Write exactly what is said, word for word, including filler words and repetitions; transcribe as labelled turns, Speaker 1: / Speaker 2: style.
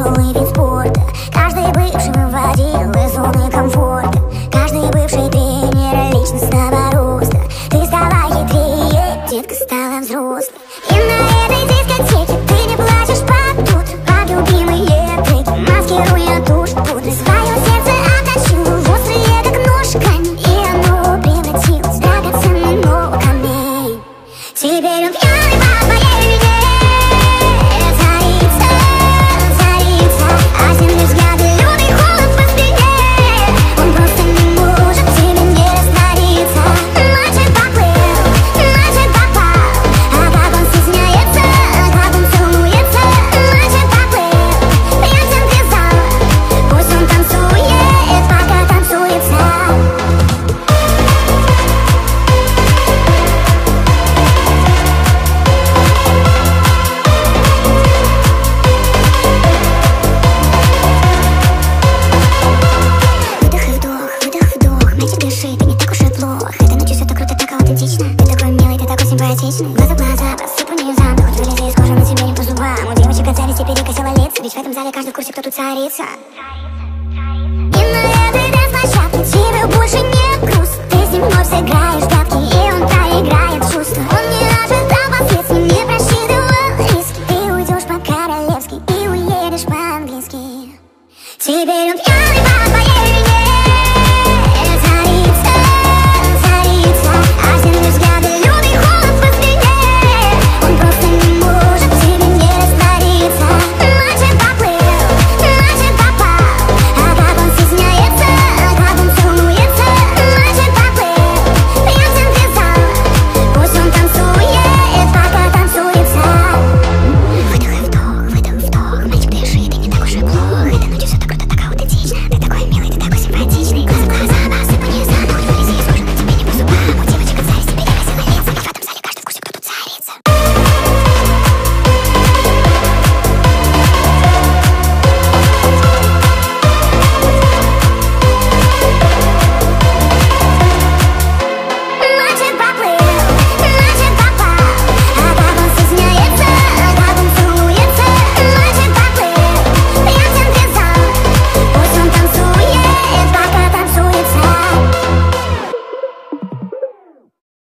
Speaker 1: тяжелый вид спорта. Каждый бывший выводил из зоны комфорта. Каждый бывший тренер личностного роста. Ты стала хитрее, детка стала взрослой. И на этой дискотеке ты не плачешь под тут, под любимые треки, маскируя тушь пудры. Свое сердце отточила в острые, как нож, камень, и оно превратилось в драгоценный много камней. Теперь он пьяный по твоей вине, царица, царица, осенние взгляды, лютый холод по спине. Он просто не может в тебе не раствориться. Мальчик поплыл, мальчик попал, а как он стесняется, как он целуется. Мальчик поплыл, пьян в зала, пусть он танцует, пока танцуется. Выдох и вдох, выдох, вдох. Мальчик, дыши, ты не так уж и плохо. Этой ночью все так круто, так аутентично. Ты такой милый, ты такой симпатичный. Глаза в глаза, посыпанные заново. Хоть вылези из кожи, но тебе не по зубам. У девочек от зависти перекосило лица, ведь в этом зале каждый в курсе, кто тут царица.